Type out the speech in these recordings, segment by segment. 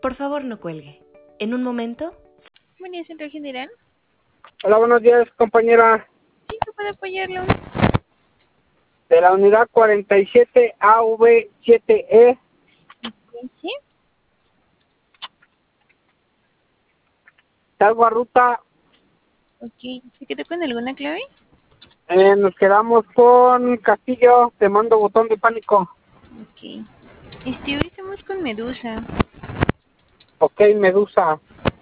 Por favor, no cuelgue. En un momento... Buen día, Central General. Hola, buenos días, compañera. Sí, ¿qué puedo apoyarlo? De la unidad 47 AV7E. Sí. Salgo a ruta. Ok, ¿se quedó con alguna clave? Nos quedamos con Castillo. Te mando botón de pánico. Ok. Hoy estamos con Medusa. Ok, Medusa.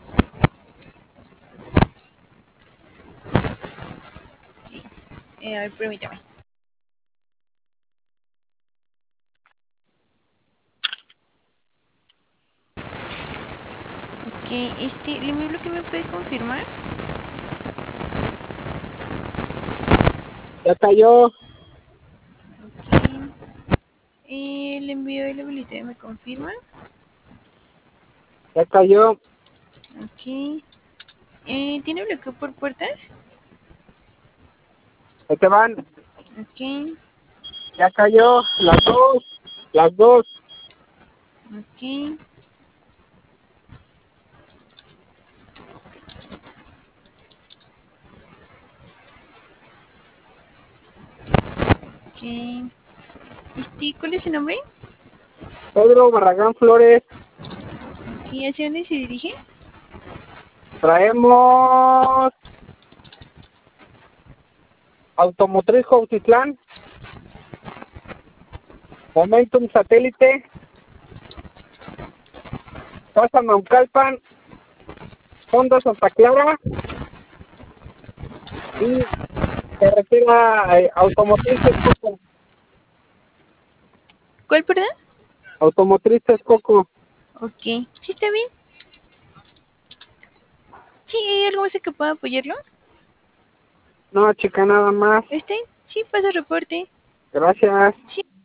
A ver, permítame. Ok, ¿le envío lo que me puede confirmar? Ya cayó. Ok. Le envío el habilitado, ¿me confirma? Ya cayó. Ok. ¿Tiene bloqueo por puertas? Ahí te van. Ok. Ya cayó. Las dos. Las dos. Ok. Ok. ¿Cuál es su nombre? Pedro Barragán Flores. Ok, ¿hacia dónde se dirige? Traemos Automotriz Cuautitlán. Momentum Satélite. Casa Naucalpan. Honda Santa Clara. Y carretera Automotriz Texcoco. ¿Cuál, perdón? Automotriz Texcoco. Ok. ¿Sí está bien? Sí, ¿hay algo más en que pueda apoyarlo? No, chica, nada más. ¿Este? Sí, pasa reporte. Gracias. Sí.